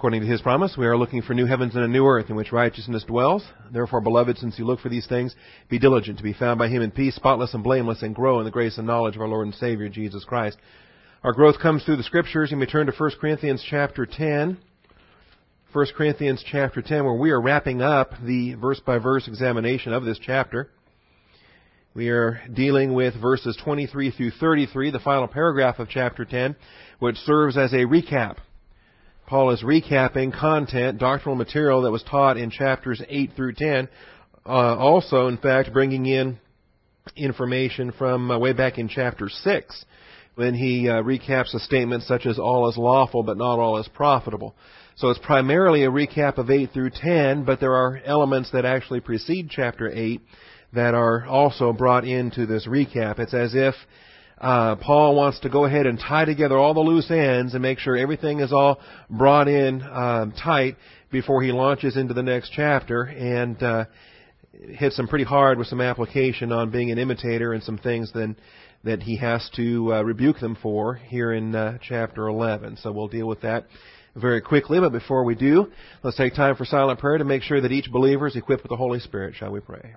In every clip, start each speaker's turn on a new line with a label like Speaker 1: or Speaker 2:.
Speaker 1: According to His promise, we are looking for new heavens and a new earth in which righteousness dwells. Therefore, beloved, since you look for these things, be diligent to be found by Him in peace, spotless and blameless, and grow in the grace and knowledge of our Lord and Savior, Jesus Christ. Our growth comes through the Scriptures, and we turn to 1 Corinthians chapter 10. 1 Corinthians chapter 10, where we are wrapping up the verse-by-verse examination of this chapter. We are dealing with verses 23 through 33, the final paragraph of chapter 10, which serves as a recap. Paul is recapping content, doctrinal material that was taught in chapters 8 through 10. Also, in fact, bringing in information from way back in chapter 6, when he recaps a statement such as all is lawful, but not all is profitable. So it's primarily a recap of 8 through 10, but there are elements that actually precede chapter 8 that are also brought into this recap. It's as if Paul wants to go ahead and tie together all the loose ends and make sure everything is all brought in tight before he launches into the next chapter, and hits them pretty hard with some application on being an imitator and some things then that he has to rebuke them for here in chapter 11. So we'll deal with that very quickly, but before we do, let's take time for silent prayer to make sure that each believer is equipped with the Holy Spirit. Shall we pray?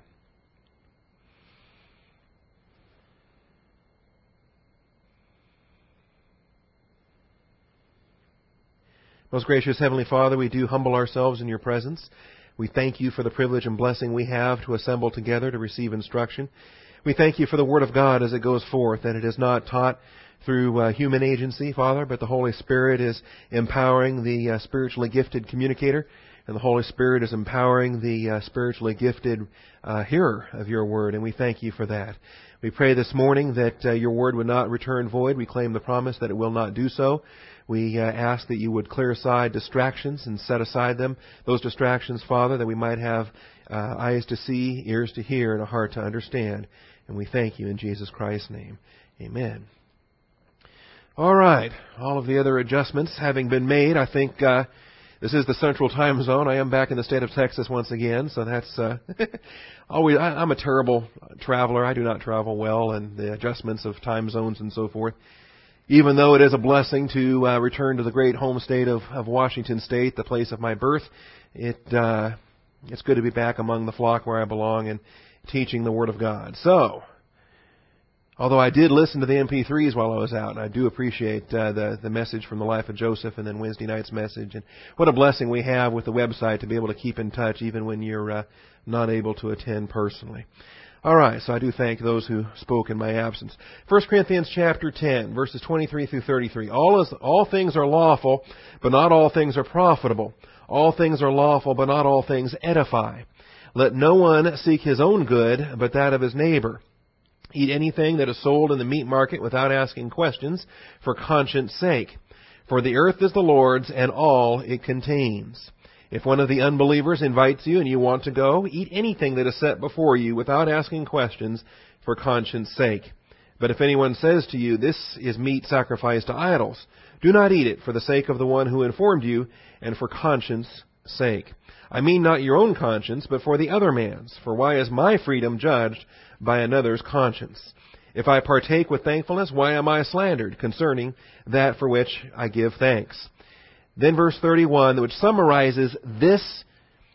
Speaker 1: Most gracious Heavenly Father, we do humble ourselves in Your presence. We thank You for the privilege and blessing we have to assemble together to receive instruction. We thank You for the Word of God as it goes forth, that it is not taught through human agency, Father, but the Holy Spirit is empowering the spiritually gifted communicator, and the Holy Spirit is empowering the spiritually gifted hearer of Your Word, and we thank You for that. We pray this morning that Your Word would not return void. We claim the promise that it will not do so. We ask that You would clear aside distractions and set aside those distractions, Father, that we might have eyes to see, ears to hear, and a heart to understand. And we thank You in Jesus Christ's name. Amen. All right. All of the other adjustments having been made, I think this is the Central Time Zone. I am back in the state of Texas once again, so that's always. I'm a terrible traveler. I do not travel well, and the adjustments of time zones and so forth. Even though it is a blessing to return to the great home state of Washington State, the place of my birth, it's good to be back among the flock where I belong and teaching the Word of God. So, although I did listen to the MP3s while I was out, and I do appreciate the message from the Life of Joseph and then Wednesday night's message, and what a blessing we have with the website to be able to keep in touch even when you're not able to attend personally. All right, so I do thank those who spoke in my absence. 1 Corinthians chapter 10, verses 23 through 33. All things are lawful, but not all things are profitable. All things are lawful, but not all things edify. Let no one seek his own good, but that of his neighbor. Eat anything that is sold in the meat market without asking questions, for conscience sake. For the earth is the Lord's, and all it contains. If one of the unbelievers invites you and you want to go, eat anything that is set before you without asking questions for conscience sake. But if anyone says to you, this is meat sacrificed to idols, do not eat it for the sake of the one who informed you and for conscience sake. I mean not your own conscience, but for the other man's. For why is my freedom judged by another's conscience? If I partake with thankfulness, why am I slandered concerning that for which I give thanks? Then verse 31, which summarizes this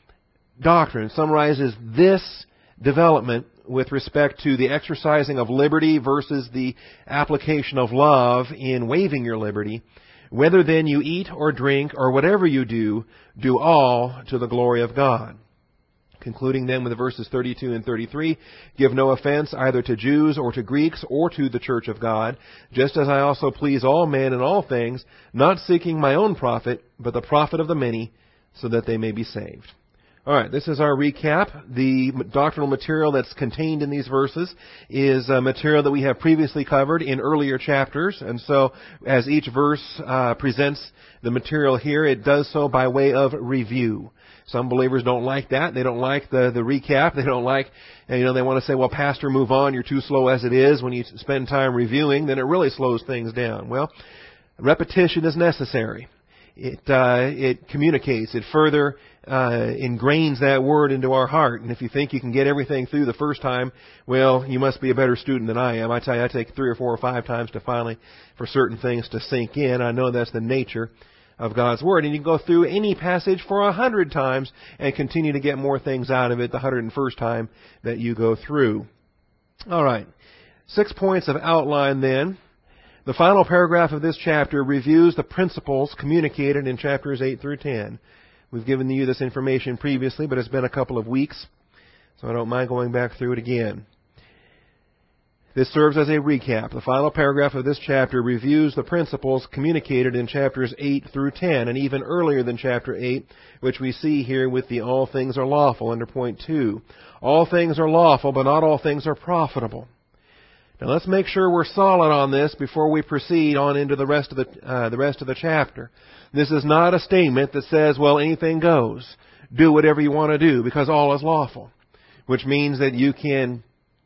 Speaker 1: doctrine, summarizes this development with respect to the exercising of liberty versus the application of love in waiving your liberty. Whether then you eat or drink or whatever you do, do all to the glory of God. Concluding then with verses 32 and 33, give no offense either to Jews or to Greeks or to the church of God, just as I also please all men in all things, not seeking my own profit, but the profit of the many, so that they may be saved. All right, this is our recap. The doctrinal material that's contained in these verses is material that we have previously covered in earlier chapters, and so as each verse presents the material here, it does so by way of review. Some believers don't like that. They don't like the recap. They don't like, they want to say, well, Pastor, move on. You're too slow as it is. When you spend time reviewing, then it really slows things down. Well, repetition is necessary. It communicates. It further ingrains that word into our heart. And if you think you can get everything through the first time, well, you must be a better student than I am. I tell you, I take 3 or 4 or 5 times to finally, for certain things to sink in. I know that's the nature of God's Word. And you can go through any passage for 100 times and continue to get more things out of it the 101st time that you go through. All right. 6 points of outline then. The final paragraph of this chapter reviews the principles communicated in chapters 8 through 10. We've given you this information previously, but it's been a couple of weeks, so I don't mind going back through it again. This serves as a recap. The final paragraph of this chapter reviews the principles communicated in chapters 8 through 10, and even earlier than chapter 8, which we see here with the all things are lawful under point 2. All things are lawful, but not all things are profitable. Now let's make sure we're solid on this before we proceed on into the rest of the chapter. This is not a statement that says, well, anything goes. Do whatever you want to do because all is lawful, which means that you can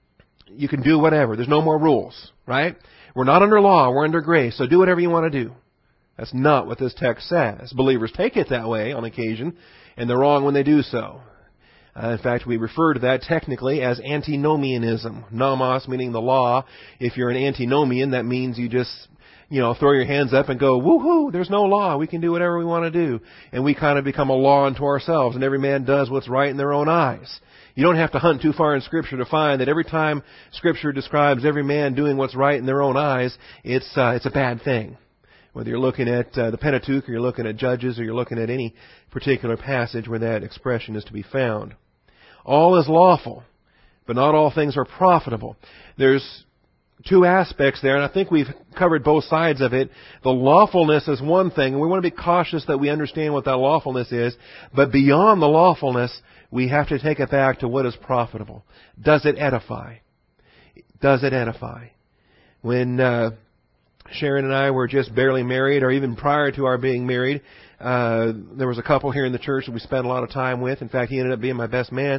Speaker 1: do whatever. There's no more rules, right? We're not under law. We're under grace. So do whatever you want to do. That's not what this text says. Believers take it that way on occasion, and they're wrong when they do so. In fact, we refer to that technically as antinomianism. Nomos meaning the law. If you're an antinomian, that means you just, throw your hands up and go, woohoo, there's no law. We can do whatever we want to do. And we kind of become a law unto ourselves, and every man does what's right in their own eyes. You don't have to hunt too far in Scripture to find that every time Scripture describes every man doing what's right in their own eyes, it's a bad thing. Whether you're looking at the Pentateuch, or you're looking at Judges, or you're looking at any particular passage where that expression is to be found. All is lawful, but not all things are profitable. There's two aspects there, and I think we've covered both sides of it. The lawfulness is one thing, and we want to be cautious that we understand what that lawfulness is. But beyond the lawfulness, we have to take it back to what is profitable. Does it edify? Does it edify? When Sharon and I were just barely married, or even prior to our being married, there was a couple here in the church that we spent a lot of time with. In fact, he ended up being my best man.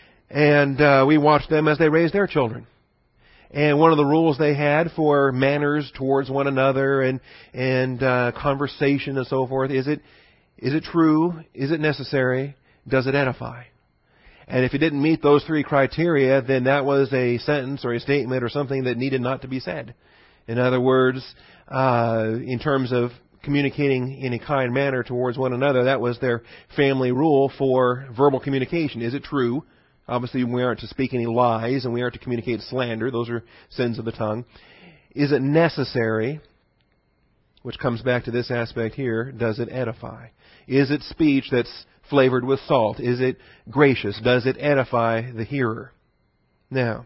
Speaker 1: And we watched them as they raised their children. And one of the rules they had for manners towards one another and conversation and so forth, is it true? Is it necessary? Does it edify? And if it didn't meet those three criteria, then that was a sentence or a statement or something that needed not to be said. In other words, in terms of communicating in a kind manner towards one another, that was their family rule for verbal communication. Is it true? Obviously, we aren't to speak any lies, and we aren't to communicate slander. Those are sins of the tongue. Is it necessary? Which comes back to this aspect here. Does it edify? Is it speech that's flavored with salt? Is it gracious? Does it edify the hearer? Now,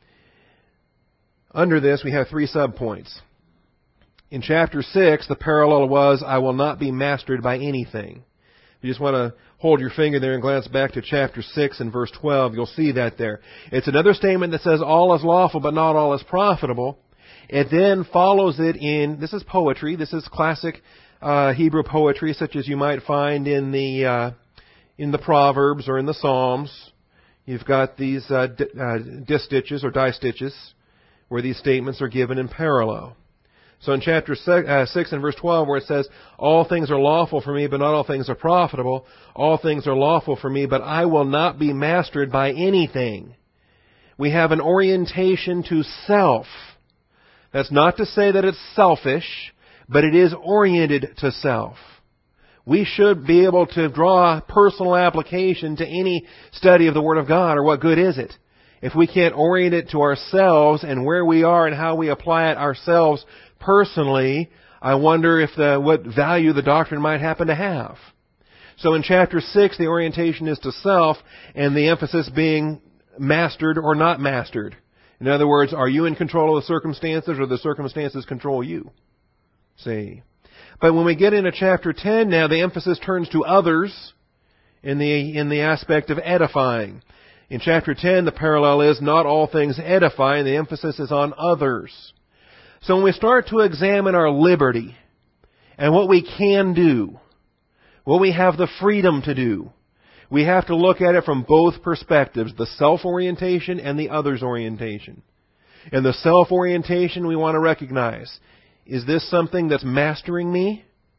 Speaker 1: under this, we have 3 subpoints. In chapter 6, the parallel was, I will not be mastered by anything. If you just want to hold your finger there and glance back to chapter 6 and verse 12, you'll see that there. It's another statement that says all is lawful, but not all is profitable. It then follows it in, this is poetry, this is classic Hebrew poetry, such as you might find in the Proverbs or in the Psalms. You've got these distiches or distiches where these statements are given in parallel. So in chapter 6 and verse 12, where it says, all things are lawful for me, but not all things are profitable. All things are lawful for me, but I will not be mastered by anything. We have an orientation to self. That's not to say that it's selfish, but it is oriented to self. We should be able to draw personal application to any study of the Word of God, or what good is it? If we can't orient it to ourselves and where we are and how we apply it ourselves personally, I wonder if what value the doctrine might happen to have. So in chapter 6, the orientation is to self, and the emphasis being mastered or not mastered. In other words, are you in control of the circumstances, or the circumstances control you? See. But when we get into chapter 10 now, the emphasis turns to others in the aspect of edifying. In chapter 10, the parallel is not all things edify, and the emphasis is on others. So when we start to examine our liberty and what we can do, what we have the freedom to do, we have to look at it from both perspectives, the self-orientation and the others orientation. In the self-orientation, we want to recognize, is this something that's mastering me?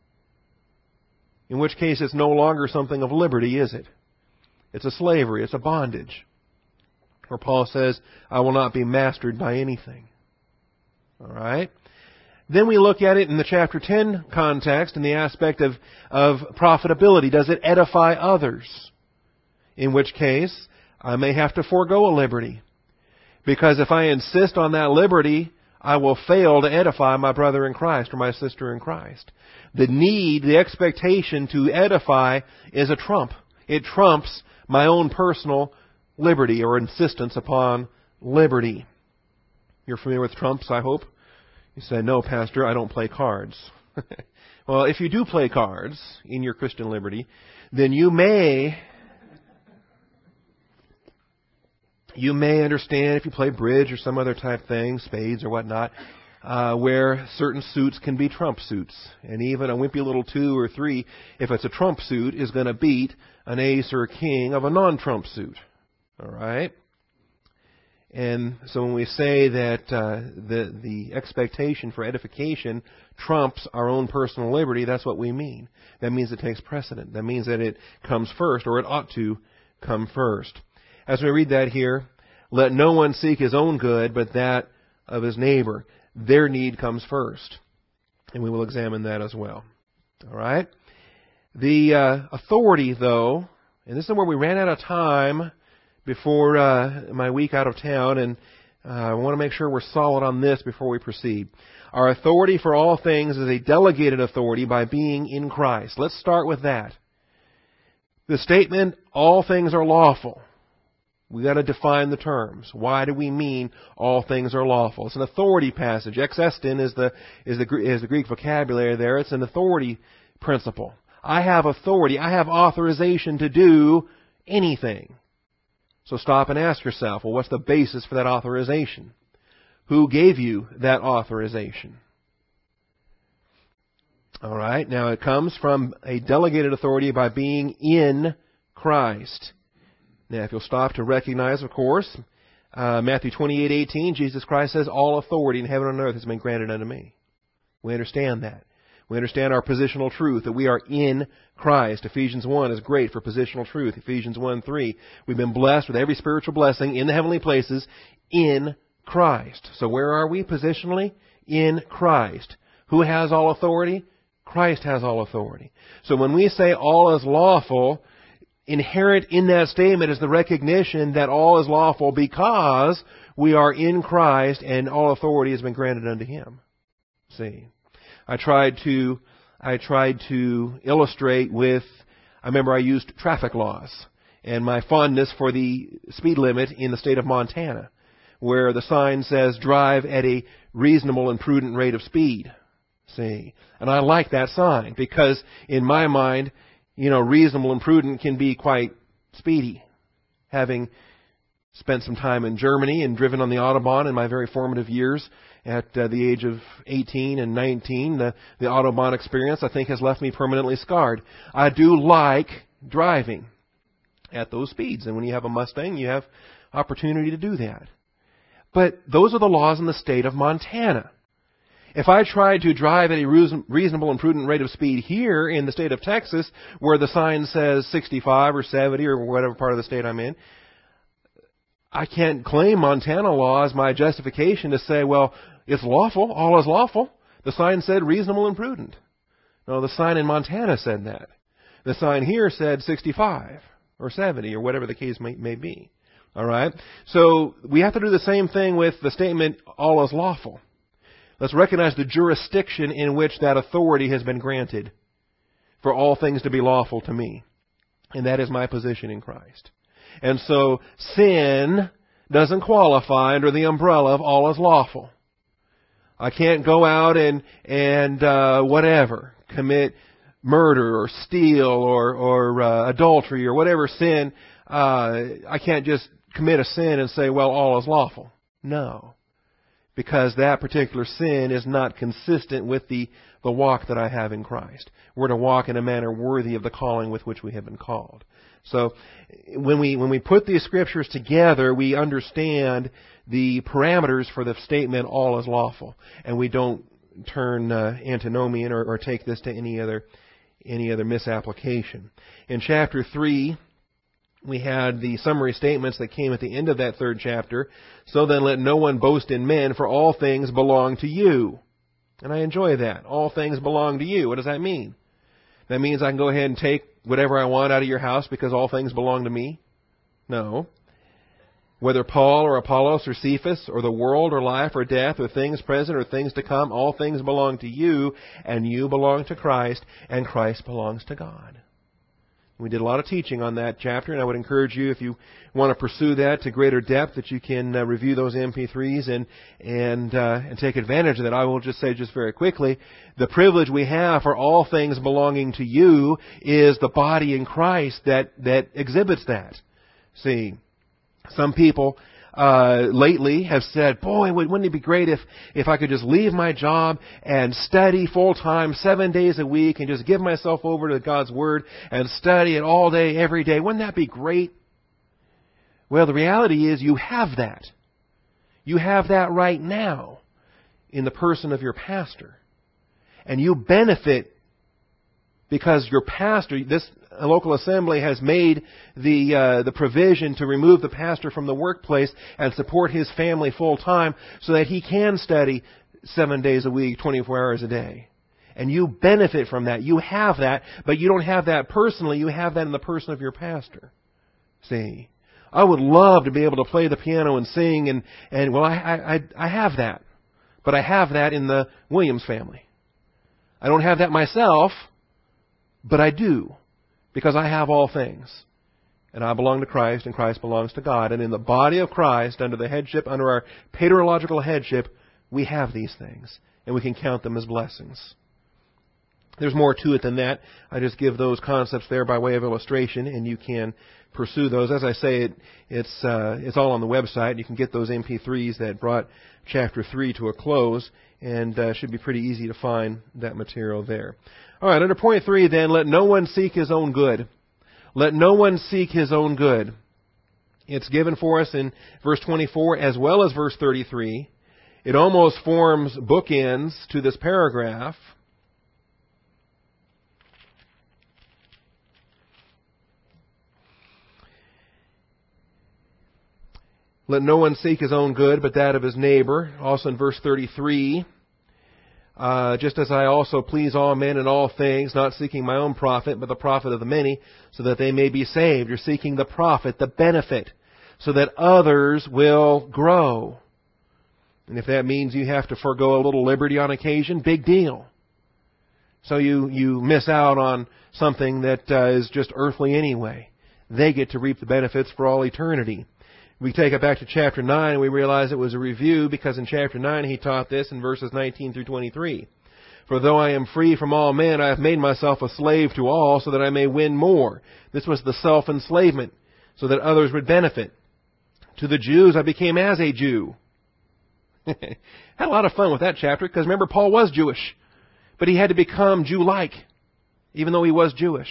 Speaker 1: In which case, it's no longer something of liberty, is it? It's a slavery. It's a bondage. Where Paul says, I will not be mastered by anything. All right? Then we look at it in the chapter 10 context in the aspect of profitability. Does it edify others? In which case, I may have to forego a liberty. Because if I insist on that liberty, I will fail to edify my brother in Christ or my sister in Christ. The need, the expectation to edify is a trump. It trumps my own personal liberty or insistence upon liberty. You're familiar with trumps, I hope? You say, no, Pastor, I don't play cards. Well, if you do play cards in your Christian liberty, then you may understand if you play bridge or some other type thing, spades or whatnot, where certain suits can be trump suits. And even a wimpy little 2 or 3, if it's a trump suit, is going to beat an ace or a king of a non-trump suit. All right? And so when we say that the expectation for edification trumps our own personal liberty, that's what we mean. That means it takes precedent. That means that it comes first, or it ought to come first. As we read that here, let no one seek his own good, but that of his neighbor. Their need comes first. And we will examine that as well. All right? The authority, though, and this is where we ran out of time before my week out of town, and I want to make sure we're solid on this before we proceed. Our authority for all things is a delegated authority by being in Christ. Let's start with that. The statement, all things are lawful. We've got to define the terms. Why do we mean all things are lawful? It's an authority passage. Exestin is the Greek vocabulary there. It's an authority principle. I have authority. I have authorization to do anything. So stop and ask yourself, well, what's the basis for that authorization? Who gave you that authorization? All right. Now, it comes from a delegated authority by being in Christ. Now, if you'll stop to recognize, of course, Matthew 28:18, Jesus Christ says, all authority in heaven and on earth has been granted unto me. We understand that. We understand our positional truth, that we are in Christ. Ephesians 1 is great for positional truth. Ephesians 1:3, we've been blessed with every spiritual blessing in the heavenly places in Christ. So where are we positionally? In Christ. Who has all authority? Christ has all authority. So when we say all is lawful, inherent in that statement is the recognition that all is lawful because we are in Christ and all authority has been granted unto Him. See, I tried to illustrate with, I remember I used traffic laws and my fondness for the speed limit in the state of Montana, where the sign says drive at a reasonable and prudent rate of speed. See, and I like that sign because in my mind, reasonable and prudent can be quite speedy. Having spent some time in Germany and driven on the Autobahn in my very formative years at the age of 18 and 19, the Autobahn experience, I think, has left me permanently scarred. I do like driving at those speeds. And when you have a Mustang, you have opportunity to do that. But those are the laws in the state of Montana. If I tried to drive at a reasonable and prudent rate of speed here in the state of Texas, where the sign says 65 or 70 or whatever part of the state I'm in, I can't claim Montana law as my justification to say, well, it's lawful, all is lawful. The sign said reasonable and prudent. No, the sign in Montana said that. The sign here said 65 or 70 or whatever the case may be. All right? So we have to do the same thing with the statement, all is lawful. Let's recognize the jurisdiction in which that authority has been granted for all things to be lawful to me. And that is my position in Christ. And so sin doesn't qualify under the umbrella of all is lawful. I can't go out and commit murder or steal or adultery or whatever sin. I can't just commit a sin and say, well, all is lawful. No. Because that particular sin is not consistent with the walk that I have in Christ. We're to walk in a manner worthy of the calling with which we have been called. So when we put these scriptures together, we understand the parameters for the statement, all is lawful. And we don't turn antinomian or take this to any other misapplication. In chapter 3, we had the summary statements that came at the end of that third chapter. So then let no one boast in men, for all things belong to you. And I enjoy that. All things belong to you. What does that mean? That means I can go ahead and take whatever I want out of your house because all things belong to me? No. Whether Paul or Apollos or Cephas or the world or life or death or things present or things to come, all things belong to you, and you belong to Christ, and Christ belongs to God. We did a lot of teaching on that chapter, and I would encourage you, if you want to pursue that to greater depth, that you can review those MP3s and take advantage of that. I will just say just very quickly, the privilege we have for all things belonging to you is the body in Christ that exhibits that. See, some people lately have said, boy, wouldn't it be great if I could just leave my job and study full-time 7 days a week and just give myself over to God's Word and study it all day, every day. Wouldn't that be great? Well, the reality is you have that. You have that right now in the person of your pastor. And you benefit because your pastor, this local assembly, has made the provision to remove the pastor from the workplace and support his family full time so that he can study 7 days a week, 24 hours a day. And you benefit from that. You have that, but you don't have that personally. You have that in the person of your pastor. See, I would love to be able to play the piano and sing, and well, I have that, but I have that in the Williams family. I don't have that myself, but I do, because I have all things. And I belong to Christ, and Christ belongs to God. And in the body of Christ, under the headship, under our patriarchal headship, we have these things, and we can count them as blessings. There's more to it than that. I just give those concepts there by way of illustration, and you can pursue those. As I say, it's all on the website. You can get those MP3s that brought chapter 3 to a close, and should be pretty easy to find that material there. All right, under point 3 then, let no one seek his own good. Let no one seek his own good. It's given for us in verse 24 as well as verse 33. It almost forms bookends to this paragraph. Let no one seek his own good, but that of his neighbor. Also in verse 33, just as I also please all men in all things, not seeking my own profit, but the profit of the many, so that they may be saved. You're seeking the profit, the benefit, so that others will grow. And if that means you have to forego a little liberty on occasion, big deal. So you miss out on something that is just earthly anyway. They get to reap the benefits for all eternity. We take it back to chapter 9 and we realize it was a review because in chapter 9 he taught this in verses 19 through 23. For though I am free from all men, I have made myself a slave to all so that I may win more. This was the self-enslavement so that others would benefit. To the Jews I became as a Jew. Had a lot of fun with that chapter because remember Paul was Jewish. But he had to become Jew-like even though he was Jewish.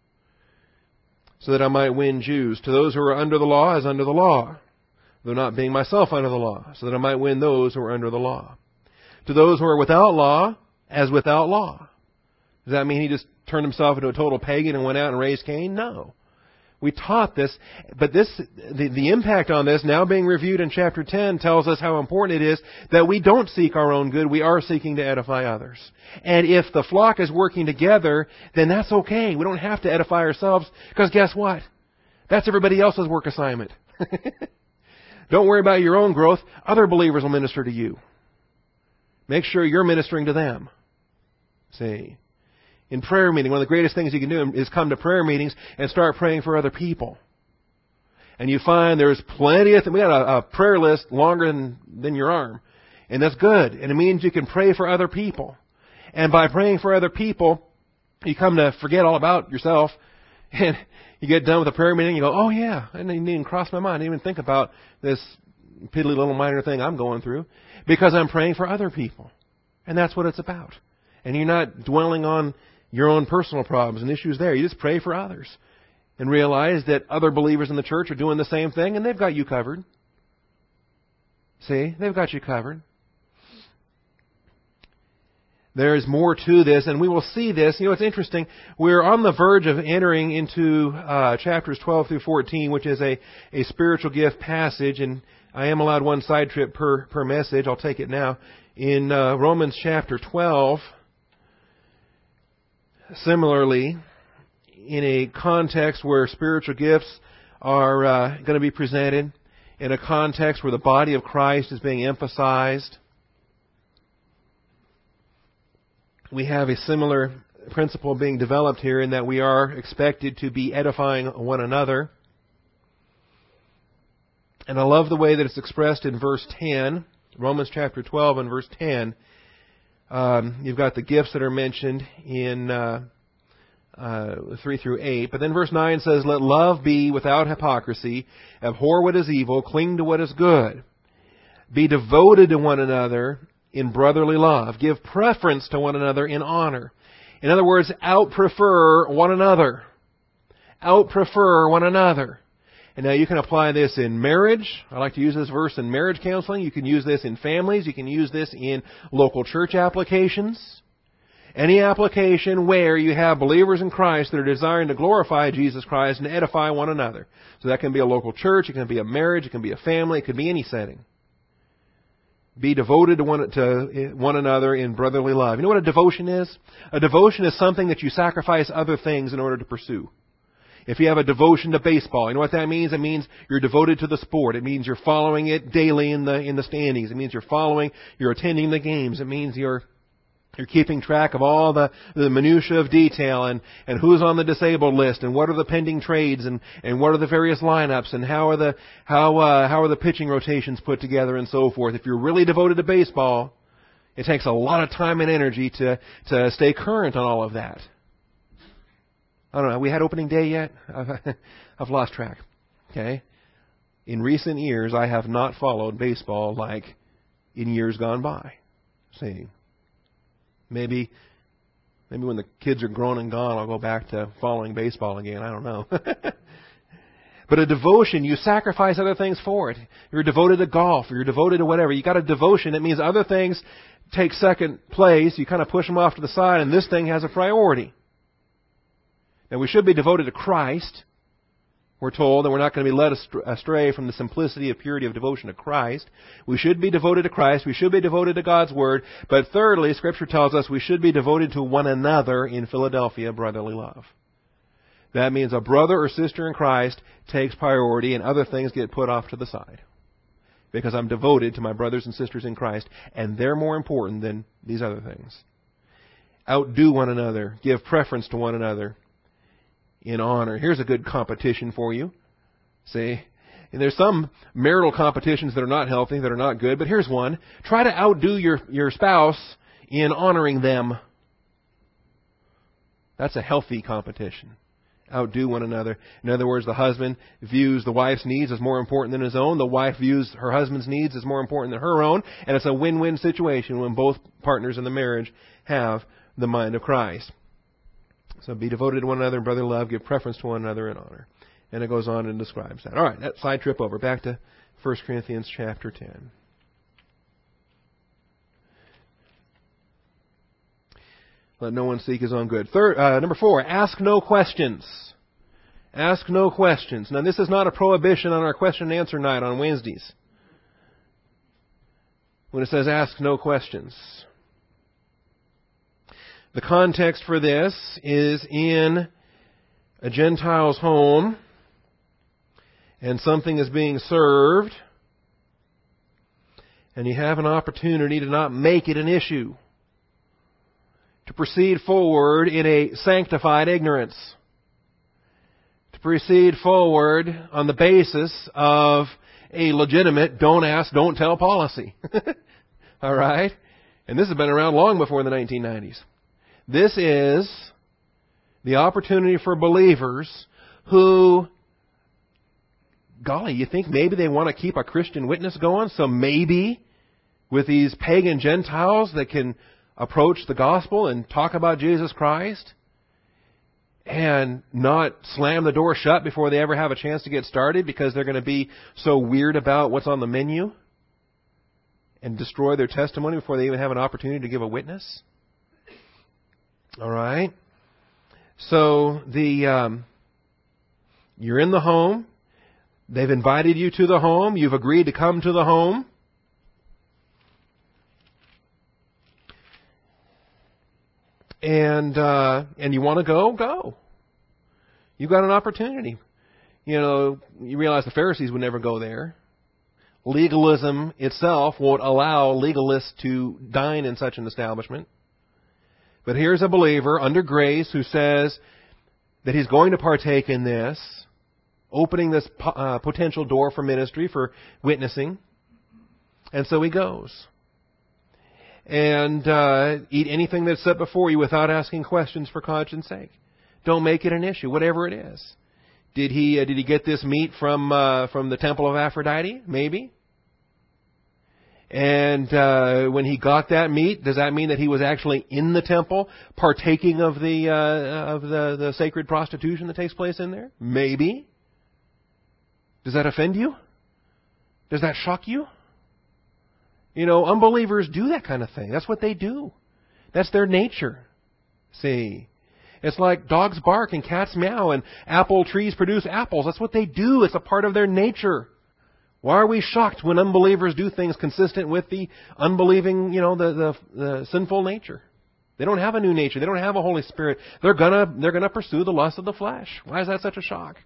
Speaker 1: So that I might win Jews. To those who are under the law as under the law, though not being myself under the law, so that I might win those who are under the law. To those who are without law as without law. Does that mean he just turned himself into a total pagan and went out and raised Cain? No. We taught this, but the impact on this, now being reviewed in chapter 10, tells us how important it is that we don't seek our own good. We are seeking to edify others. And if the flock is working together, then that's okay. We don't have to edify ourselves, because guess what? That's everybody else's work assignment. Don't worry about your own growth. Other believers will minister to you. Make sure you're ministering to them. See? In prayer meeting, one of the greatest things you can do is come to prayer meetings and start praying for other people. And you find there's plenty of we got a prayer list longer than your arm. And that's good. And it means you can pray for other people. And by praying for other people, you come to forget all about yourself. And you get done with the prayer meeting, you go, oh yeah, I didn't even cross my mind. I didn't even think about this piddly little minor thing I'm going through. Because I'm praying for other people. And that's what it's about. And you're not dwelling on your own personal problems and issues there. You just pray for others and realize that other believers in the church are doing the same thing and they've got you covered. See? They've got you covered. There is more to this, and we will see this. You know, it's interesting. We're on the verge of entering into chapters 12 through 14, which is a spiritual gift passage, and I am allowed one side trip per message. I'll take it now. In Romans chapter 12, similarly, in a context where spiritual gifts are going to be presented, in a context where the body of Christ is being emphasized, we have a similar principle being developed here in that we are expected to be edifying one another. And I love the way that it's expressed in verse 10, Romans chapter 12 and verse 10. You've got the gifts that are mentioned in 3 through 8. But then verse 9 says, "Let love be without hypocrisy. Abhor what is evil. Cling to what is good. Be devoted to one another in brotherly love. Give preference to one another in honor." In other words, out-prefer one another. Out-prefer one another. And now you can apply this in marriage. I like to use this verse in marriage counseling. You can use this in families. You can use this in local church applications. Any application where you have believers in Christ that are desiring to glorify Jesus Christ and edify one another. So that can be a local church. It can be a marriage. It can be a family. It could be any setting. Be devoted to one another in brotherly love. You know what a devotion is? A devotion is something that you sacrifice other things in order to pursue. If you have a devotion to baseball, you know what that means? It means you're devoted to the sport. It means you're following it daily in the standings. It means you're attending the games. It means you're keeping track of all the minutiae of detail and who's on the disabled list and what are the pending trades and what are the various lineups and how are the pitching rotations put together and so forth. If you're really devoted to baseball, it takes a lot of time and energy to stay current on all of that. I don't know. Have we had opening day yet? I've lost track. Okay. In recent years, I have not followed baseball like in years gone by. See. Maybe when the kids are grown and gone, I'll go back to following baseball again. I don't know. But a devotion, you sacrifice other things for it. You're devoted to golf, or you're devoted to whatever. You got a devotion. It means other things take second place. You kind of push them off to the side, and this thing has a priority. Now, we should be devoted to Christ. We're told that we're not going to be led astray from the simplicity of purity of devotion to Christ. We should be devoted to Christ. We should be devoted to God's Word. But thirdly, Scripture tells us we should be devoted to one another in Philadelphia, brotherly love. That means a brother or sister in Christ takes priority and other things get put off to the side. Because I'm devoted to my brothers and sisters in Christ, and they're more important than these other things. Outdo one another. Give preference to one another in honor. Here's a good competition for you. See? And there's some marital competitions that are not healthy, that are not good, but here's one. Try to outdo your spouse in honoring them. That's a healthy competition. Outdo one another. In other words, the husband views the wife's needs as more important than his own. The wife views her husband's needs as more important than her own. And it's a win-win situation when both partners in the marriage have the mind of Christ. So be devoted to one another in brotherly love. Give preference to one another in honor. And it goes on and describes that. All right, that side trip over. Back to 1 Corinthians chapter 10. Let no one seek his own good. Number 4, ask no questions. Ask no questions. Now, this is not a prohibition on our question and answer night on Wednesdays. When it says ask no questions. The context for this is in a Gentile's home, and something is being served, and you have an opportunity to not make it an issue, to proceed forward in a sanctified ignorance, to proceed forward on the basis of a legitimate don't ask, don't tell policy. All right? And this has been around long before the 1990s. This is the opportunity for believers who, golly, you think maybe they want to keep a Christian witness going? So maybe with these pagan Gentiles they can approach the gospel and talk about Jesus Christ and not slam the door shut before they ever have a chance to get started because they're going to be so weird about what's on the menu and destroy their testimony before they even have an opportunity to give a witness. All right. So you're in the home. They've invited you to the home. You've agreed to come to the home. And you want to go? Go. You've got an opportunity. You realize the Pharisees would never go there. Legalism itself won't allow legalists to dine in such an establishment. But here's a believer under grace who says that he's going to partake in this, opening this potential door for ministry, for witnessing. And so he goes. And eat anything that's set before you without asking questions for conscience sake. Don't make it an issue, whatever it is. Did he get this meat from the temple of Aphrodite? Maybe. And when he got that meat, does that mean that he was actually in the temple, partaking of the sacred prostitution that takes place in there? Maybe. Does that offend you? Does that shock you? Unbelievers do that kind of thing. That's what they do. That's their nature. See? It's like dogs bark and cats meow and apple trees produce apples. That's what they do. It's a part of their nature. Why are we shocked when unbelievers do things consistent with the unbelieving, the sinful nature? They don't have a new nature. They don't have a Holy Spirit. They're gonna pursue the lust of the flesh. Why is that such a shock?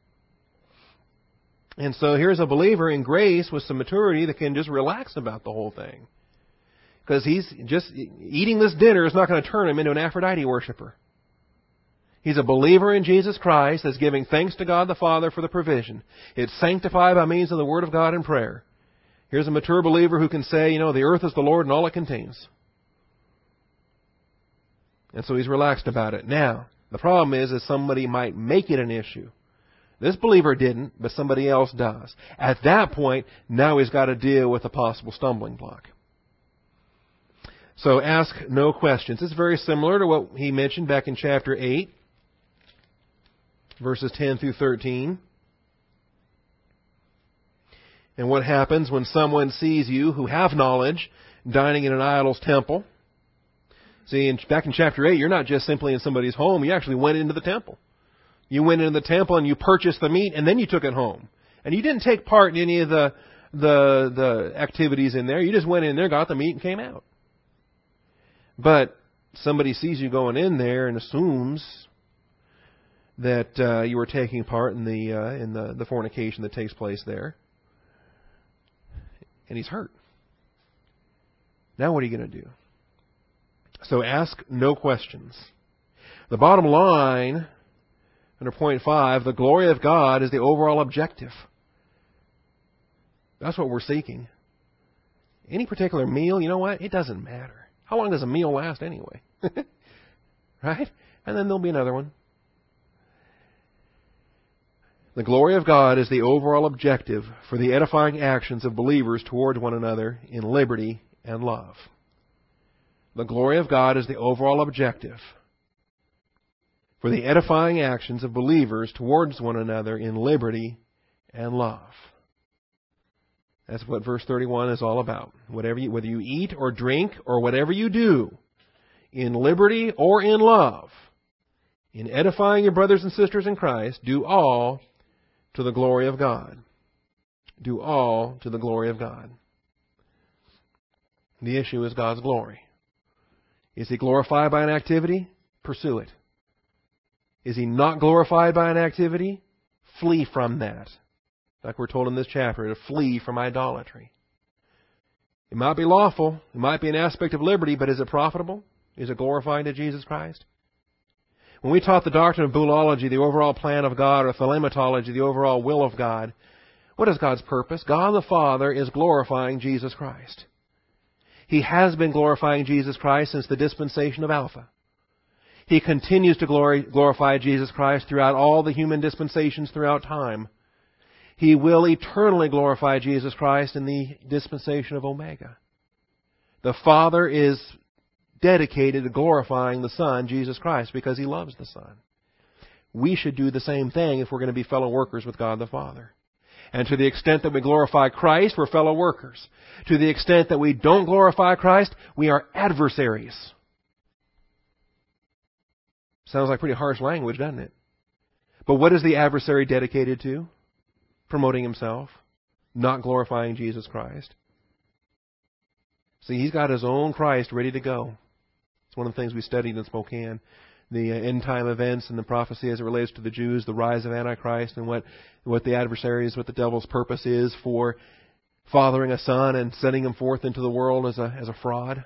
Speaker 1: And so here's a believer in grace with some maturity that can just relax about the whole thing. Because he's just eating this dinner is not going to turn him into an Aphrodite worshiper. He's a believer in Jesus Christ that's giving thanks to God the Father for the provision. It's sanctified by means of the Word of God and prayer. Here's a mature believer who can say, the earth is the Lord and all it contains. And so he's relaxed about it. Now, the problem is somebody might make it an issue. This believer didn't, but somebody else does. At that point, now he's got to deal with a possible stumbling block. So ask no questions. It's very similar to what he mentioned back in chapter 8, verses 10 through 13. And what happens when someone sees you who have knowledge dining in an idol's temple? See, back in chapter 8, you're not just simply in somebody's home. You actually went into the temple. You went into the temple and you purchased the meat and then you took it home. And you didn't take part in any of the activities in there. You just went in there, got the meat, and came out. But somebody sees you going in there and assumes that you were taking part in the fornication that takes place there. And he's hurt. Now what are you going to do? So ask no questions. The bottom line, under point 5, the glory of God is the overall objective. That's what we're seeking. Any particular meal, you know what? It doesn't matter. How long does a meal last anyway? Right? And then there'll be another one. The glory of God is the overall objective for the edifying actions of believers towards one another in liberty and love. The glory of God is the overall objective for the edifying actions of believers towards one another in liberty and love. That's what verse 31 is all about. Whether you eat or drink or whatever you do, in liberty or in love, in edifying your brothers and sisters in Christ, do all to the glory of God. Do all to the glory of God. The issue is God's glory. Is He glorified by an activity? Pursue it. Is He not glorified by an activity? Flee from that. Like we're told in this chapter, to flee from idolatry. It might be lawful. It might be an aspect of liberty, but is it profitable? Is it glorifying to Jesus Christ? When we taught the doctrine of boolology, the overall plan of God, or thelematology, the overall will of God, what is God's purpose? God the Father is glorifying Jesus Christ. He has been glorifying Jesus Christ since the dispensation of Alpha. He continues to glorify Jesus Christ throughout all the human dispensations throughout time. He will eternally glorify Jesus Christ in the dispensation of Omega. The Father is dedicated to glorifying the Son, Jesus Christ, because He loves the Son. We should do the same thing if we're going to be fellow workers with God the Father. And to the extent that we glorify Christ, we're fellow workers. To the extent that we don't glorify Christ, we are adversaries. Sounds like pretty harsh language, doesn't it? But what is the adversary dedicated to? Promoting himself, not glorifying Jesus Christ. See, he's got his own Christ ready to go. That's one of the things we studied in Spokane. The end time events and the prophecy as it relates to the Jews, the rise of Antichrist, and what the adversaries, what the devil's purpose is for fathering a son and sending him forth into the world as a fraud.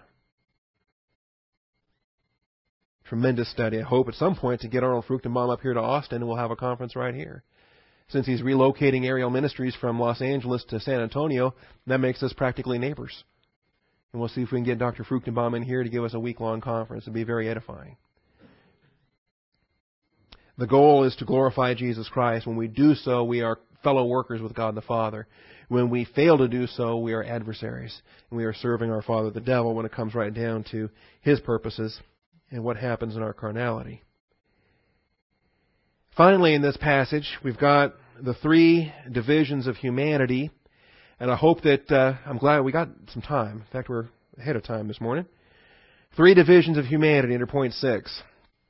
Speaker 1: Tremendous study. I hope at some point to get Arnold Fruchtenbaum up here to Austin, and we'll have a conference right here. Since he's relocating Ariel Ministries from Los Angeles to San Antonio, that makes us practically neighbors. And we'll see if we can get Dr. Fruchtenbaum in here to give us a week-long conference. It'll be very edifying. The goal is to glorify Jesus Christ. When we do so, we are fellow workers with God the Father. When we fail to do so, we are adversaries. And we are serving our father, the devil, when it comes right down to his purposes and what happens in our carnality. Finally, in this passage, we've got the three divisions of humanity. And I hope that, I'm glad we got some time. In fact, we're ahead of time this morning. Three divisions of humanity under point 6.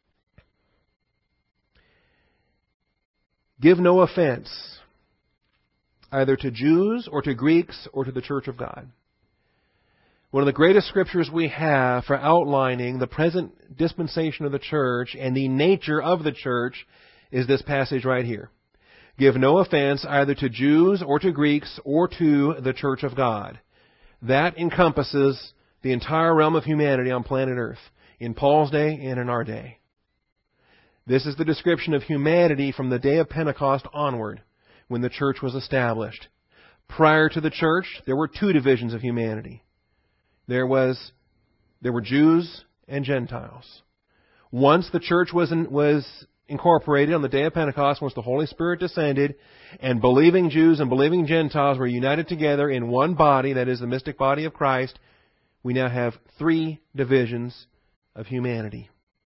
Speaker 1: Give no offense, either to Jews or to Greeks or to the church of God. One of the greatest scriptures we have for outlining the present dispensation of the church and the nature of the church is this passage right here. Give no offense either to Jews or to Greeks or to the church of God. That encompasses the entire realm of humanity on planet Earth, in Paul's day and in our day. This is the description of humanity from the day of Pentecost onward, when the church was established. Prior to the church, there were two divisions of humanity. There were Jews and Gentiles. Once the church was incorporated on the day of Pentecost, once the Holy Spirit descended, and believing Jews and believing Gentiles were united together in one body, that is the mystic body of Christ, we now have three divisions of humanity.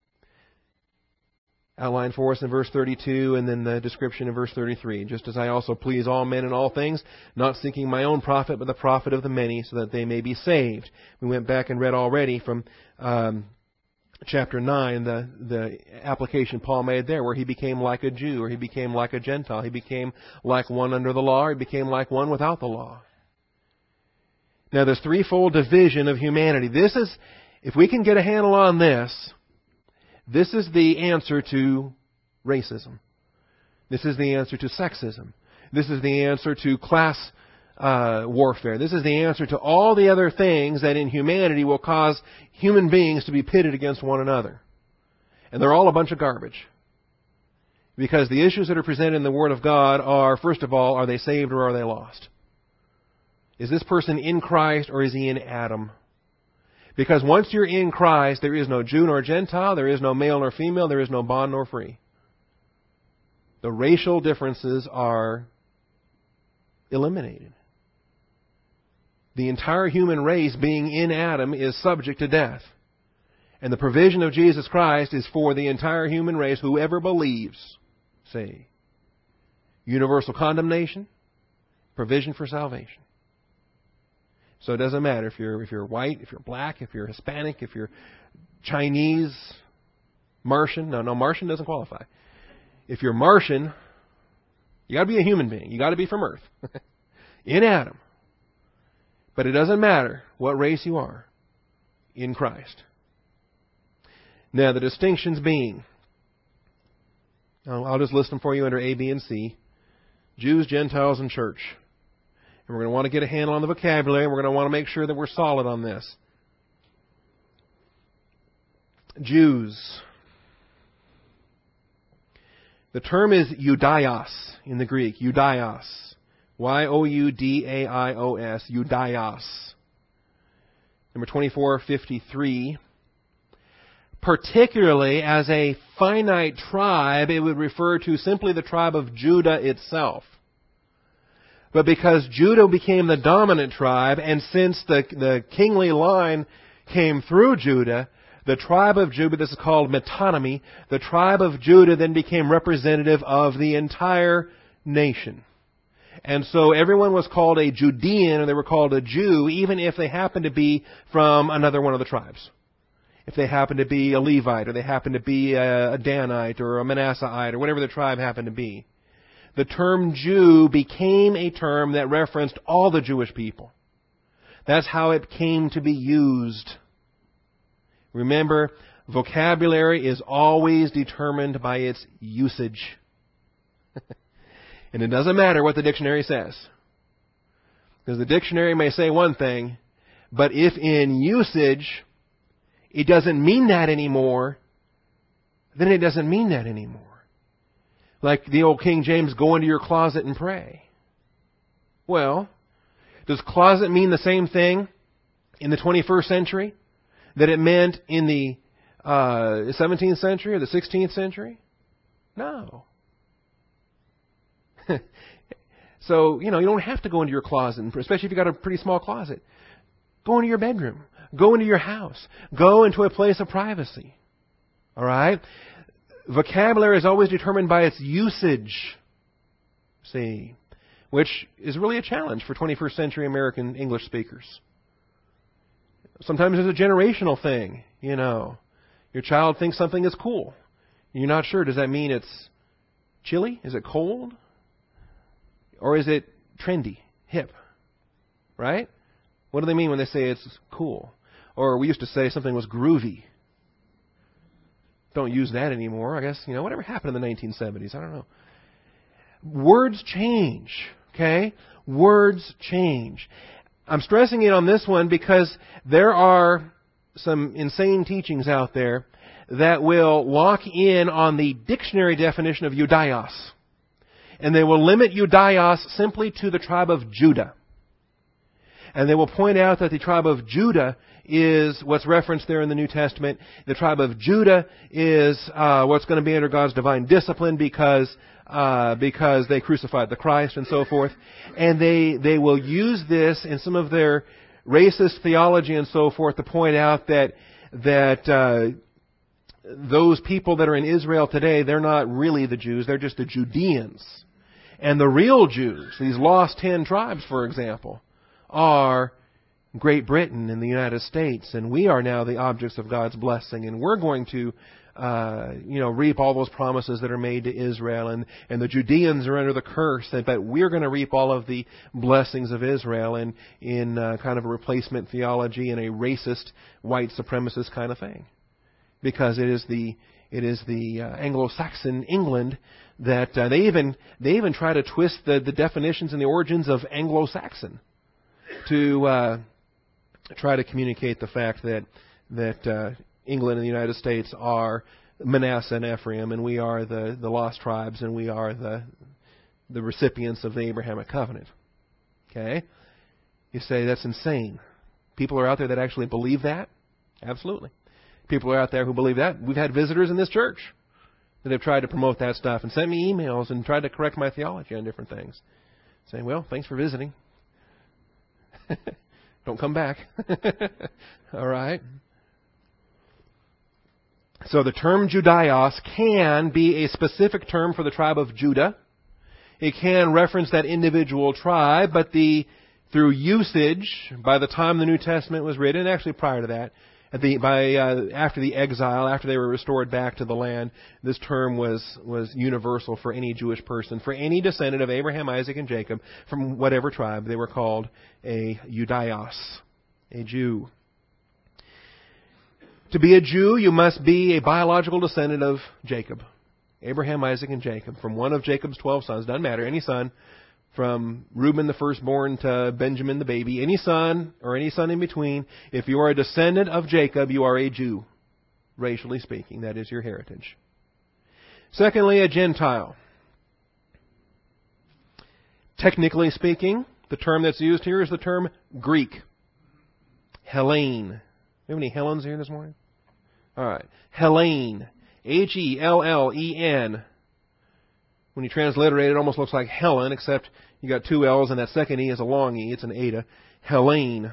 Speaker 1: Outlined for us in verse 32 and then the description in verse 33. Just as I also please all men in all things, not seeking my own profit, but the profit of the many, so that they may be saved. We went back and read already from chapter 9, the application Paul made there, where he became like a Jew, or he became like a Gentile. He became like one under the law, or he became like one without the law. Now, this threefold division of humanity, this is, if we can get a handle on this, this is the answer to racism. This is the answer to sexism. This is the answer to class warfare. This is the answer to all the other things that in humanity will cause human beings to be pitted against one another. And they're all a bunch of garbage. Because the issues that are presented in the Word of God are, first of all, are they saved or are they lost? Is this person in Christ or is he in Adam? Because once you're in Christ, there is no Jew nor Gentile, there is no male nor female, there is no bond nor free. The racial differences are eliminated. The entire human race, being in Adam, is subject to death. And the provision of Jesus Christ is for the entire human race, whoever believes, say, universal condemnation, provision for salvation. So it doesn't matter if you're white, if you're black, if you're Hispanic, if you're Chinese, Martian. No, Martian doesn't qualify. If you're Martian, you got to be a human being. You got to be from Earth, in Adam. But it doesn't matter what race you are in Christ. Now the distinctions being, I'll just list them for you under A, B, and C: Jews, Gentiles, and church. And we're going to want to get a handle on the vocabulary, and we're going to want to make sure that we're solid on this. Jews. The term is Judaios in the Greek. Judaios. Y-O-U-D-A-I-O-S. Judaios. Number 2453. Particularly as a finite tribe, it would refer to simply the tribe of Judah itself. But because Judah became the dominant tribe, and since the kingly line came through Judah, the tribe of Judah, this is called metonymy, the tribe of Judah then became representative of the entire nation. And so everyone was called a Judean, or they were called a Jew, even if they happened to be from another one of the tribes. If they happened to be a Levite, or they happened to be a Danite, or a Manassehite, or whatever the tribe happened to be. The term Jew became a term that referenced all the Jewish people. That's how it came to be used. Remember, vocabulary is always determined by its usage. And it doesn't matter what the dictionary says. Because the dictionary may say one thing, but if in usage it doesn't mean that anymore, then it doesn't mean that anymore. Like the old King James, go into your closet and pray. Well, does closet mean the same thing in the 21st century that it meant in the 17th century or the 16th century? No. So, you don't have to go into your closet, especially if you've got a pretty small closet. Go into your bedroom. Go into your house. Go into a place of privacy. All right? Vocabulary is always determined by its usage. See? Which is really a challenge for 21st century American English speakers. Sometimes it's a generational thing, Your child thinks something is cool. You're not sure. Does that mean it's chilly? Is it cold? Or is it trendy, hip? Right? What do they mean when they say it's cool? Or we used to say something was groovy. Don't use that anymore. I guess, whatever happened in the 1970s. I don't know. Words change. Okay? Words change. I'm stressing it on this one because there are some insane teachings out there that will lock in on the dictionary definition of Judaios. And they will limit Judaios simply to the tribe of Judah. And they will point out that the tribe of Judah is what's referenced there in the New Testament. The tribe of Judah is what's going to be under God's divine discipline because they crucified the Christ and so forth. And they will use this in some of their racist theology and so forth to point out that those people that are in Israel today, they're not really the Jews, they're just the Judeans. And the real Jews, these lost 10 tribes, for example, are Great Britain and the United States, and we are now the objects of God's blessing, and we're going to reap all those promises that are made to Israel, and the Judeans are under the curse, but we're going to reap all of the blessings of Israel in kind of a replacement theology and a racist, white supremacist kind of thing. Because it is the Anglo-Saxon England that they even try to twist the definitions and the origins of Anglo-Saxon to try to communicate the fact that England and the United States are Manasseh and Ephraim, and we are the lost tribes, and we are the recipients of the Abrahamic covenant. Okay? You say that's insane. People are out there that actually believe that? Absolutely. People are out there who believe that. We've had visitors in this church that have tried to promote that stuff and sent me emails and tried to correct my theology on different things. Saying, well, thanks for visiting. Don't come back. All right? So the term Judaios can be a specific term for the tribe of Judah. It can reference that individual tribe, but through usage, by the time the New Testament was written, and actually prior to that, after the exile, after they were restored back to the land, this term was universal for any Jewish person, for any descendant of Abraham, Isaac, and Jacob, from whatever tribe. They were called a Judaios, a Jew. To be a Jew, you must be a biological descendant of Jacob, Abraham, Isaac, and Jacob, from one of Jacob's 12 sons. Doesn't matter, any son. From Reuben the firstborn to Benjamin the baby, any son or any son in between, if you are a descendant of Jacob, you are a Jew, racially speaking. That is your heritage. Secondly, a Gentile. Technically speaking, the term that's used here is the term Greek. Hellene. Do we have any Helens here this morning? All right. Hellene. Hellen. When you transliterate it, it almost looks like Helen, except you got two L's and that second E is a long E. It's an eta. Hellene.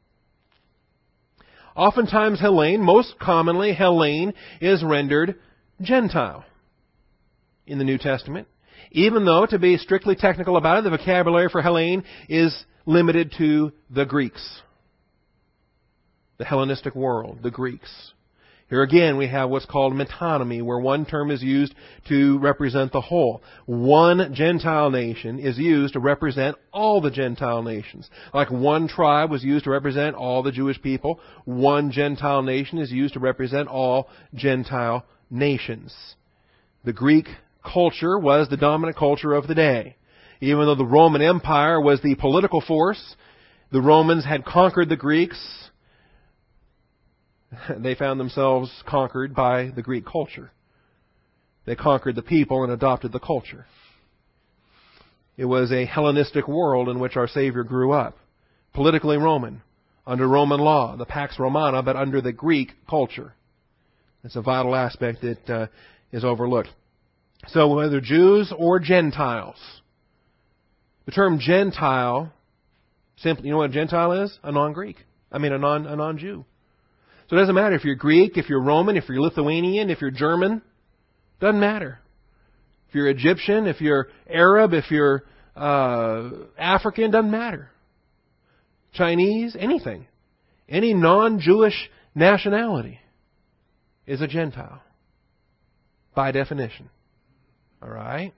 Speaker 1: Oftentimes Hellene, most commonly Hellene, is rendered Gentile in the New Testament. Even though, to be strictly technical about it, the vocabulary for Hellene is limited to the Greeks. The Hellenistic world, the Greeks. Here again, we have what's called metonymy, where one term is used to represent the whole. One Gentile nation is used to represent all the Gentile nations. Like one tribe was used to represent all the Jewish people, one Gentile nation is used to represent all Gentile nations. The Greek culture was the dominant culture of the day. Even though the Roman Empire was the political force, the Romans had conquered the Greeks. They found themselves conquered by the Greek culture. They conquered the people and adopted the culture. It was a Hellenistic world in which our Savior grew up. Politically Roman, under Roman law, the Pax Romana, but under the Greek culture. It's a vital aspect that is overlooked. So whether Jews or Gentiles, the term Gentile, simply, you know what a Gentile is? A non-Greek. A non-Jew. So it doesn't matter if you're Greek, if you're Roman, if you're Lithuanian, if you're German. Doesn't matter. If you're Egyptian, if you're Arab, if you're African, doesn't matter. Chinese, anything. Any non-Jewish nationality is a Gentile. By definition. All right?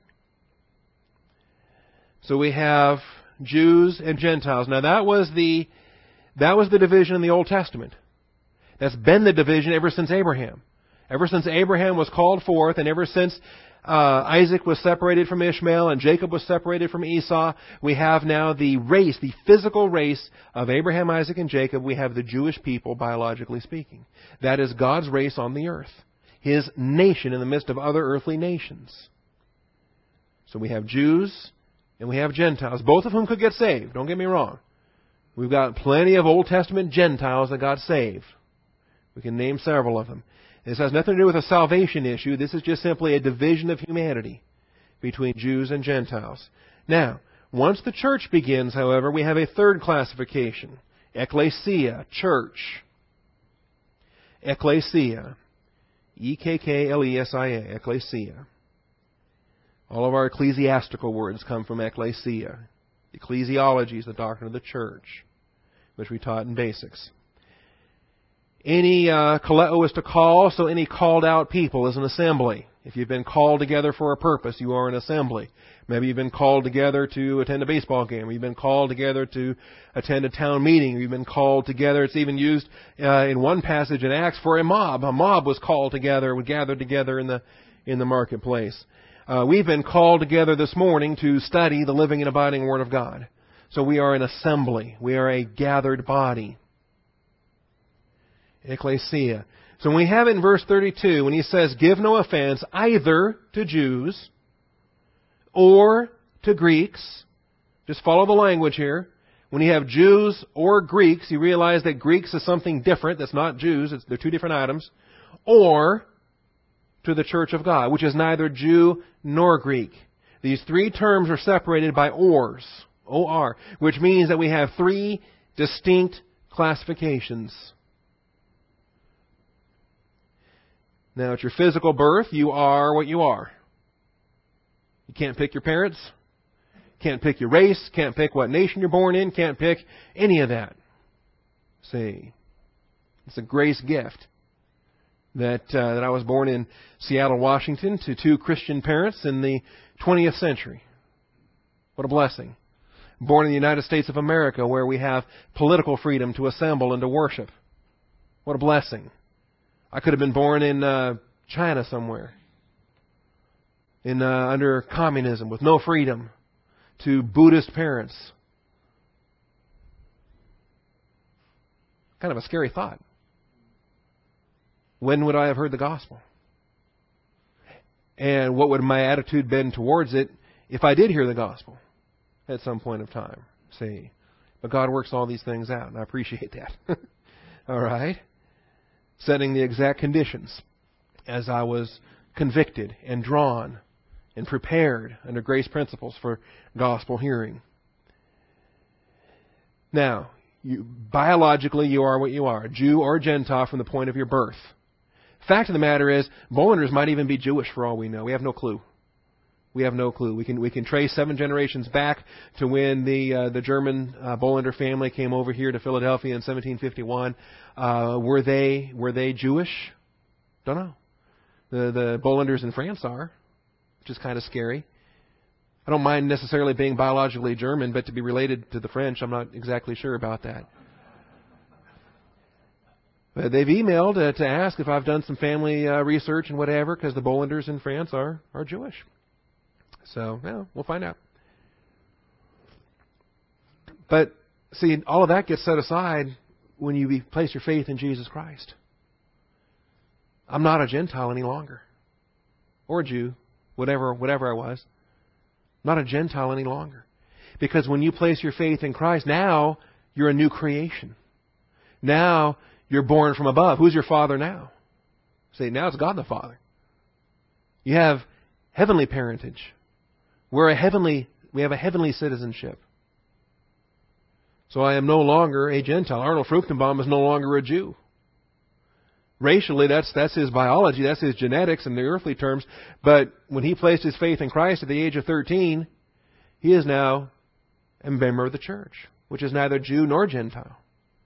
Speaker 1: So we have Jews and Gentiles. Now that was the division in the Old Testament. That's been the division ever since Abraham. Ever since Abraham was called forth, and ever since Isaac was separated from Ishmael and Jacob was separated from Esau, we have now the race, the physical race of Abraham, Isaac, and Jacob. We have the Jewish people, biologically speaking. That is God's race on the earth. His nation in the midst of other earthly nations. So we have Jews and we have Gentiles, both of whom could get saved. Don't get me wrong. We've got plenty of Old Testament Gentiles that got saved. We can name several of them. This has nothing to do with a salvation issue. This is just simply a division of humanity between Jews and Gentiles. Now, once the church begins, however, we have a third classification. Ecclesia, church. Ecclesia. E-K-K-L-E-S-I-A, ecclesia. All of our ecclesiastical words come from ecclesia. Ecclesiology is the doctrine of the church, which we taught in basics. Any kaleo is to call, so any called out people is an assembly. If you've been called together for a purpose, you are an assembly. Maybe you've been called together to attend a baseball game. Or you've been called together to attend a town meeting. Or you've been called together. It's even used in one passage in Acts for a mob. A mob was called together, would gather together in the marketplace. We've been called together this morning to study the living and abiding Word of God. So we are an assembly. We are a gathered body. Ecclesia. So when we have it in verse 32, when he says, give no offense either to Jews or to Greeks. Just follow the language here. When you have Jews or Greeks, you realize that Greeks is something different. That's not Jews. They're two different items. Or to the church of God, which is neither Jew nor Greek. These three terms are separated by ors, O-R, which means that we have three distinct classifications. Now, at your physical birth, you are what you are. You can't pick your parents. Can't pick your race. Can't pick what nation you're born in. Can't pick any of that. See, it's a grace gift that I was born in Seattle, Washington, to two Christian parents in the 20th century. What a blessing. Born in the United States of America, where we have political freedom to assemble and to worship. What a blessing. I could have been born in China somewhere, under communism, with no freedom, to Buddhist parents. Kind of a scary thought. When would I have heard the gospel? And what would my attitude been towards it if I did hear the gospel at some point of time? See, but God works all these things out, and I appreciate that. All right? Setting the exact conditions as I was convicted and drawn and prepared under grace principles for gospel hearing. Now, biologically, you are what you are, a Jew or a Gentile from the point of your birth. Fact of the matter is, Bollanders might even be Jewish for all we know. We have no clue. We have no clue. We can trace 7 generations back to when the German Bollander family came over here to Philadelphia in 1751. Were they Jewish? Don't know. The Bollanders in France are, which is kind of scary. I don't mind necessarily being biologically German, but to be related to the French, I'm not exactly sure about that. But they've emailed to ask if I've done some family research and whatever, because the Bollanders in France are Jewish. So, well, we'll find out. But, see, all of that gets set aside when you place your faith in Jesus Christ. I'm not a Gentile any longer. Or a Jew, whatever I was. Not a Gentile any longer. Because when you place your faith in Christ, now you're a new creation. Now you're born from above. Who's your Father now? Say, now it's God the Father. You have heavenly parentage. We have a heavenly citizenship. So I am no longer a Gentile. Arnold Fruchtenbaum is no longer a Jew. Racially, that's his biology, that's his genetics in the earthly terms. But when he placed his faith in Christ at the age of 13, he is now a member of the church, which is neither Jew nor Gentile.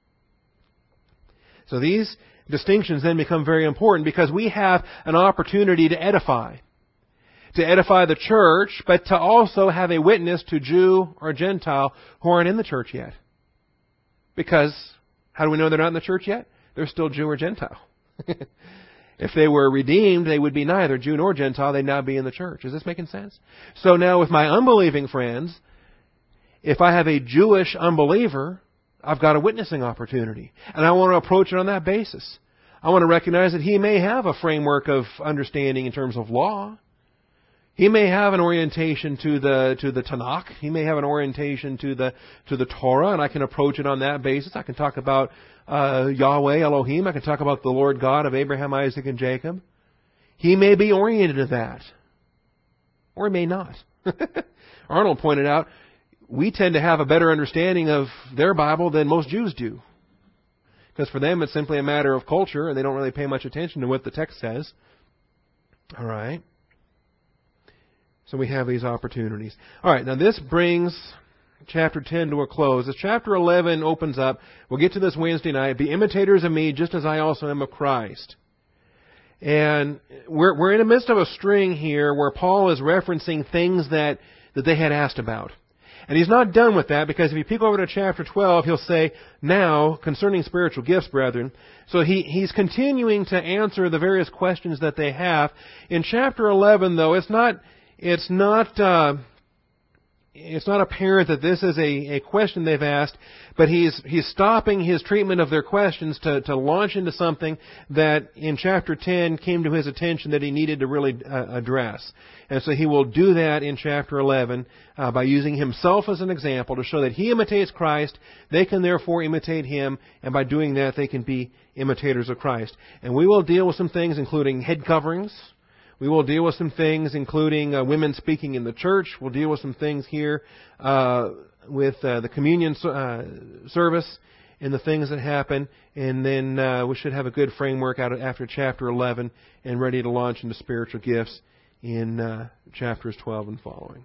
Speaker 1: So these distinctions then become very important because we have an opportunity to edify the church, but to also have a witness to Jew or Gentile who aren't in the church yet. Because how do we know they're not in the church yet? They're still Jew or Gentile. If they were redeemed, they would be neither Jew nor Gentile. They'd now be in the church. Is this making sense? So now with my unbelieving friends, if I have a Jewish unbeliever, I've got a witnessing opportunity. And I want to approach it on that basis. I want to recognize that he may have a framework of understanding in terms of law. He may have an orientation to the Tanakh. He may have an orientation to the Torah, and I can approach it on that basis. I can talk about Yahweh, Elohim. I can talk about the Lord God of Abraham, Isaac, and Jacob. He may be oriented to that. Or he may not. Arnold pointed out, we tend to have a better understanding of their Bible than most Jews do. Because for them it's simply a matter of culture, and they don't really pay much attention to what the text says. All right. So we have these opportunities. All right, now this brings chapter 10 to a close. As chapter 11 opens up, we'll get to this Wednesday night, be imitators of me just as I also am of Christ. And we're in the midst of a string here where Paul is referencing things that they had asked about. And he's not done with that, because if you peek over to chapter 12, he'll say, now, concerning spiritual gifts, brethren. So he's continuing to answer the various questions that they have. In chapter 11, though, it's not apparent that this is a question they've asked, but he's stopping his treatment of their questions to launch into something that in chapter 10 came to his attention that he needed to really address. And so he will do that in chapter 11 by using himself as an example to show that he imitates Christ, they can therefore imitate him, and by doing that they can be imitators of Christ. And we will deal with some things including head coverings. We will deal with some things, including women speaking in the church. We'll deal with some things here with the communion service and the things that happen. And then we should have a good framework after chapter 11 and ready to launch into spiritual gifts in chapters 12 and following.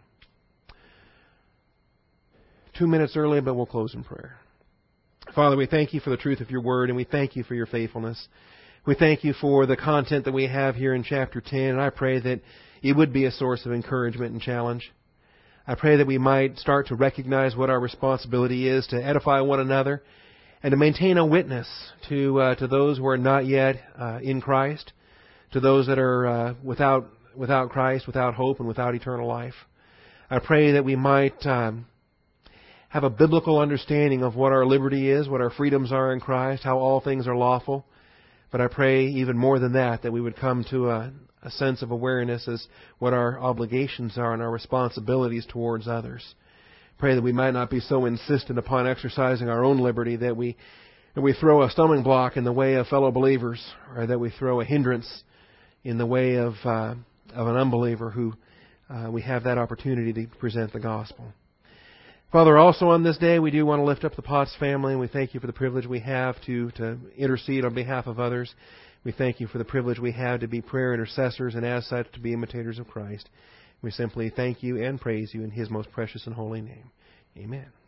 Speaker 1: 2 minutes early, but we'll close in prayer. Father, we thank you for the truth of your word, and we thank you for your faithfulness. We thank you for the content that we have here in chapter 10, and I pray that it would be a source of encouragement and challenge. I pray that we might start to recognize what our responsibility is to edify one another and to maintain a witness to those who are not yet in Christ, to those that are without Christ, without hope, and without eternal life. I pray that we might have a biblical understanding of what our liberty is, what our freedoms are in Christ, how all things are lawful. But I pray even more than that we would come to a sense of awareness as what our obligations are and our responsibilities towards others. Pray that we might not be so insistent upon exercising our own liberty that we throw a stumbling block in the way of fellow believers, or that we throw a hindrance in the way of an unbeliever who we have that opportunity to present the gospel. Father, also on this day, we do want to lift up the Potts family, and we thank you for the privilege we have to intercede on behalf of others. We thank you for the privilege we have to be prayer intercessors, and as such, to be imitators of Christ. We simply thank you and praise you in his most precious and holy name. Amen.